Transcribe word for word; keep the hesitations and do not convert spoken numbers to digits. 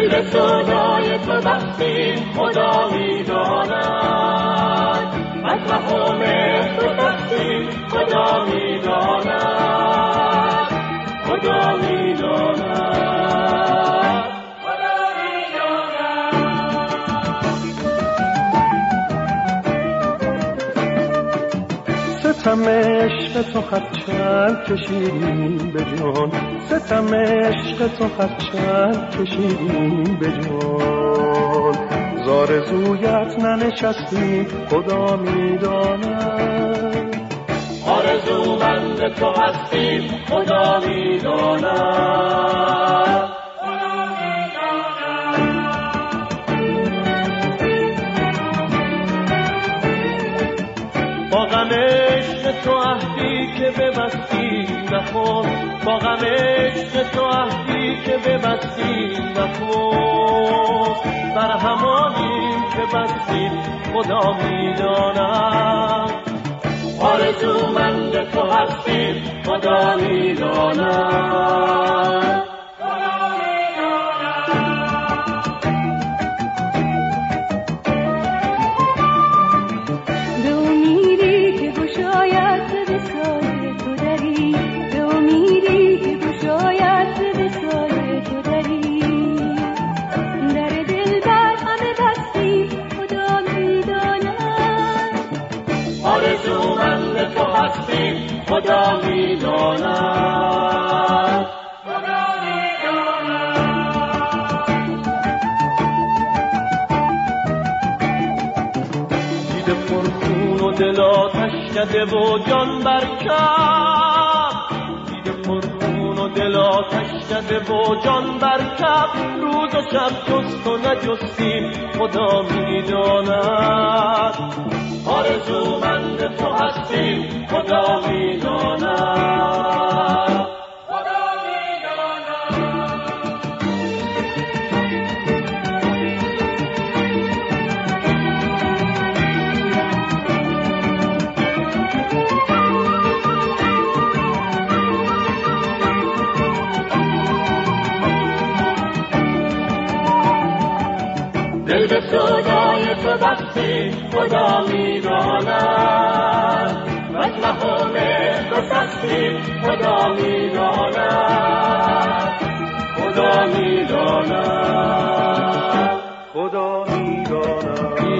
دل به سودای تو بستیم خدا میداند، از وفا مهر تو بستیم خدا میداند، خدا میداند، خدا میداند. ستم عشق تو خط چند کشیدیم به جان، ستم عشق تو خط چند کشیدیم به جان، زارزویت ننشستیم خدا میداند، آرزومند تو هستیم خدا میداند، خدا میداند. با غم عشق تو عهدی که ببستی نخون، با غم عشق تو عهدی که ببستی نخون، بر همانیم که بستیم خدا میداند، آرزومند تو هستیم خدا میداند، خدا میداند. به امیدی که گشاید به وصال تو دری، به امیدی که گشاید به وصال تو دری، در دل بر همه بستی خدا میداند، آرزومند تو هستیم خدا میداند، خدا میداند. دیده پرخون و دل آتش کده و جان برکب، دیده پرخون و دل آتش کده و جان برکب، روز و شب جست و نجستیم خدا میداند، آرزومند تو هستیم خدا میداند، خدا میداند. دل به سودای تو بستیم خدا میداند، از مقام تو سستیم خدا میداند، خدا میداند، خدا میداند.